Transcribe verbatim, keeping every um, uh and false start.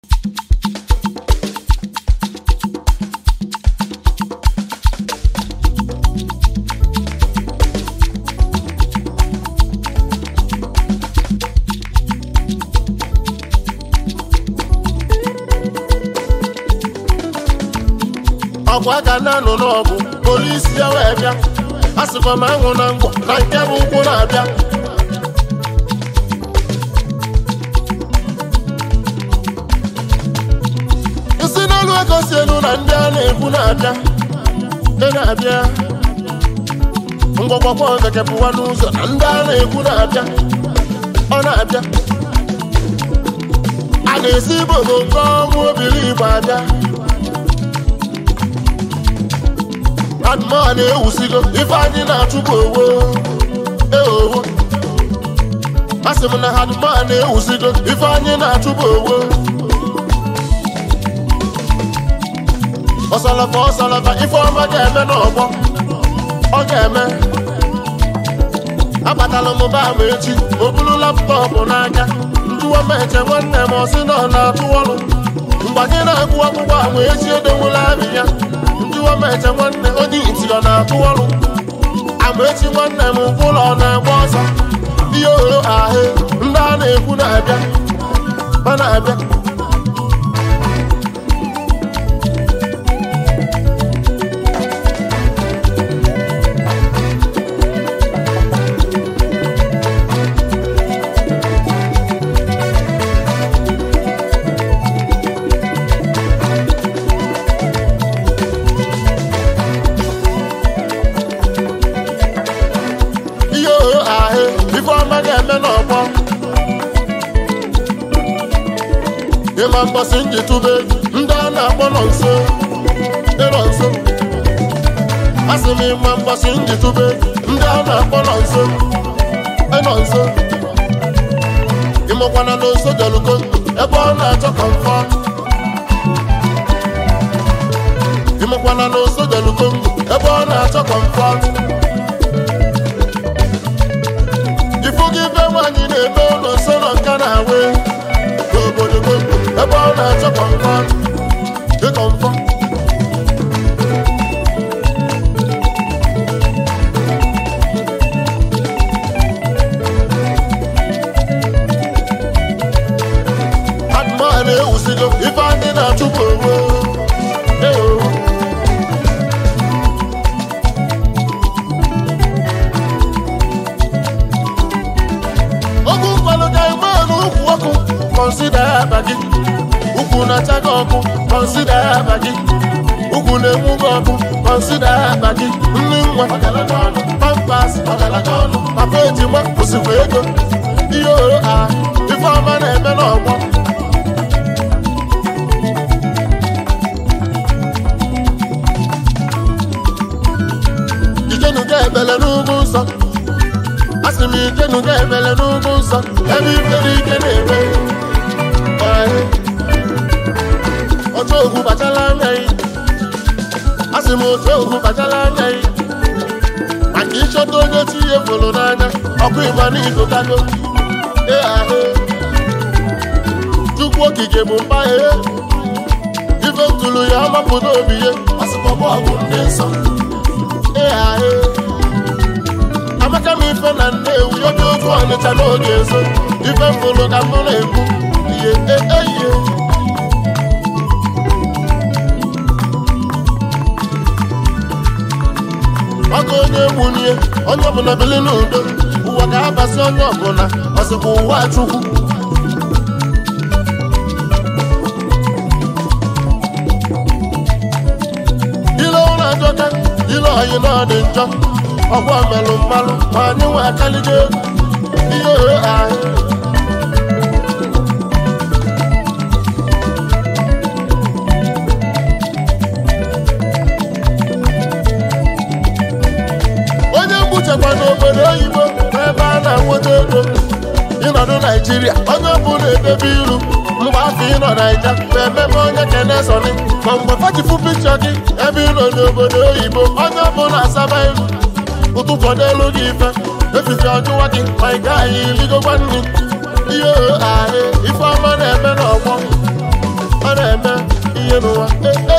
Agwa gana no n'ọgụ polisi ya wee bịa asịkwa m anwụ na ngwọ na nke bụ ụkwụ na-abịa isi n'elu ego si elu na ndị a na-ekwu na-abịa ndị na-abịa ngwọgwọgwọ gekepụwa n'ụzọ na ndị a na-ekwu na-abịa ọ na-abịa a ga-esi bogo nke ọmụ obiri Igbo abịa Adman ewusigo ife anyị na-achụpụ owo eowo asị m na Adman ewusigo ife anyị na-achụpụ owo ọsalafa ọsalafa ife ọma ga-eme n'ọgbọ ọ ga-eme abatala m ba m echi o buru laptọpụ n'aka njụwa m eche nwanne m ọsị na ọ na-atụ ọrụ mgbe anyị na-agụ akwụkwọ ahụ echi edewula abị ya njụwa m eche nwanne onye iti ọ na-atụ ọrụ ama echi nwanne m ụlọ ọ na-agba ọsọ ihe ohere ahụ ndị a na-ekwu na-abịa ọ na-abịa ịma mbọsị njitube ndị a na-akpọ nọ nso ịnọ nso asị m ịma mbọsị njitube ndị a na-akpọ nọ nso ịnọ nso ịmụkwana n'oso delugo ebe ọ na-achọ kọmfọ ịmụkwana n'oso delugo ebe ọ na-achọ kọmfọ ifu gị be nwaanyị na-eme ụlọ nso nọ nka na-awe obodo ebe ọ na-achọ kọmfọ dị kọmfọ Adman ewusigo ife anyị na-achụpụ owo ogu mkpalụ ga-eme n'ukwu ọkụ consider abagi ukwu na-acha gị ọkụ consider abagi ukwu na-enwu gị ọkụ consider abagi nri nwa pampas papa ejima osikwa ego ihe oro a ife ọma na-eme n'ọgbọ ijenu ga-ebele n'ugwu nsọ asị m ijenu ga-ebele n'ugwu nsọ ebe ifere ike na-eme otu ogwu bachala anya yi asị m otu ogwu bachala anya yi maka ịchọta onye chi ihe fụrụ n'anya ọkụ ịgba n'igo kago ee ahụ Chukwu okike bụ mba ee ife ntụrụ ya ọmapụta obi ye asịkpọbọ ọgwụ ndị nsọ ee ahụ amaka m ife na Nnewi oge otu Ọnịcha n'oge ezo ife mfụrụ ka mụ na-ekwu ihe eihe ọkụ onye gbunye onye ọbụla bili n'udo ụwa ga-abasị onye ọbụla ọsịkwa ụwa Chukwu ile ụlọ ajọka ile oyi na ọ dị njọ ọgwụ melụ mmalụ ma anyị nwe akaligo ihe ohe ahụ chekwa n'obodo oyibo n'ebe a na-enweta ego ịnọdụ Naijiria onye ọbụla edebe iru mgbe afọ ịnọ Naija ma ememe onye kenesoni ma mgbe fachifu pikchọ gị ebe ịnọ n'obodo oyibo onye ọbụla asaba iru ụtụtụ n'elu gị ife efife ọjụwa gị ma ị gaghị iligokwa nri ihe ohe ahụ ife ọma na-eme n'ọgbọ ihe n'ụwa